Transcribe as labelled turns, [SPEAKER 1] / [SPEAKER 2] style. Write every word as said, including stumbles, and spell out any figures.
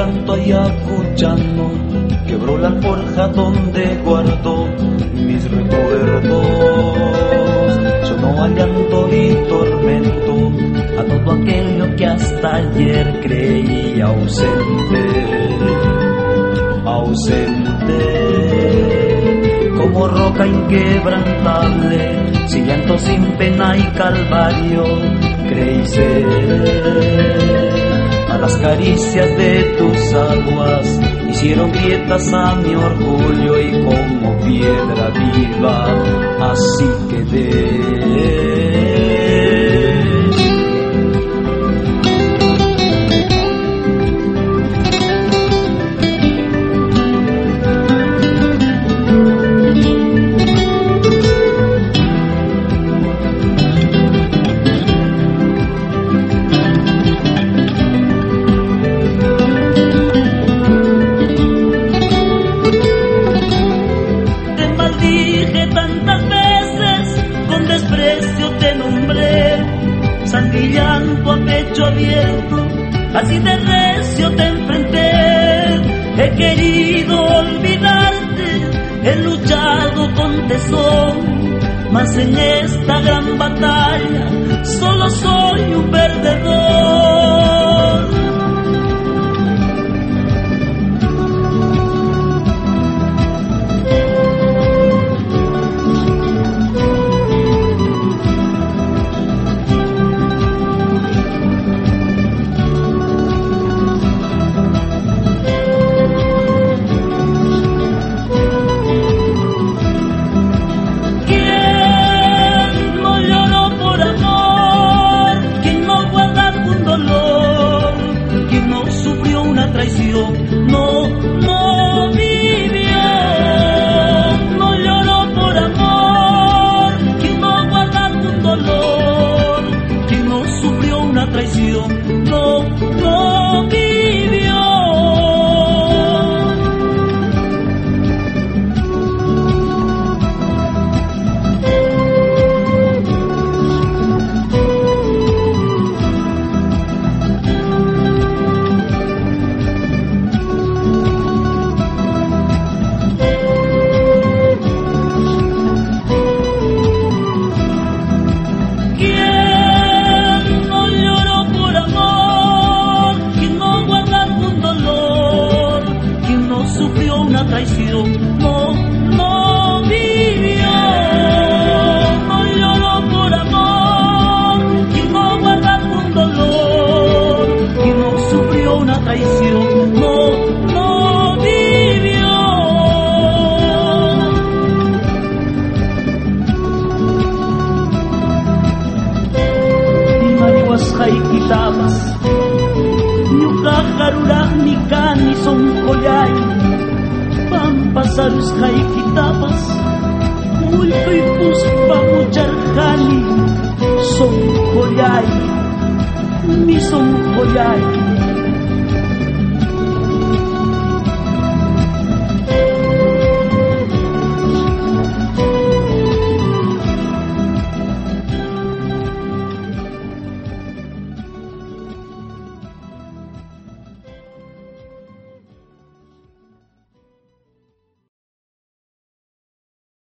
[SPEAKER 1] canto ayacuchano quebró la alforja donde guardó mis recuerdos. Sonó al llanto y tormento a todo aquello que hasta ayer creía ausente, ausente, como roca inquebrantable, sin llanto, sin pena y calvario, creí ser. A las caricias de tus aguas hicieron grietas a mi orgullo y como piedra viva así quedé. Sangrillando a pecho abierto, así de recio te enfrenté. He querido olvidarte, he luchado con tesón, mas en esta gran batalla solo soy un perdedor. No, no vivió, no lloró por amor, quien no guarda un dolor, quien no sufrió una traición, no, no vivió. Traición, no, no vivió, no lloró por amor, quien no guarda un dolor, quien no sufrió una traición, no, no vivió. Ni marihuas jaiquitabas, ni ucajaruraj ni cani son collay. Pasarus jaiquitapas, multo y puspa mucharjani, son collay, mi son collay.